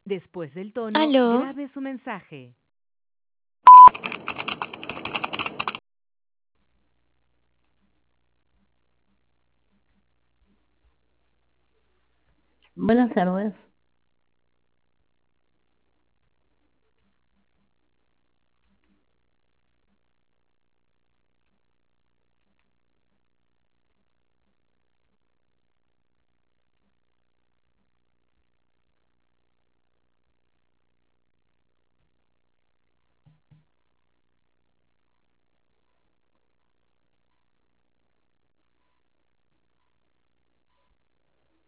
Después del tono, ¿Aló? grabe su mensaje. Buenas tardes.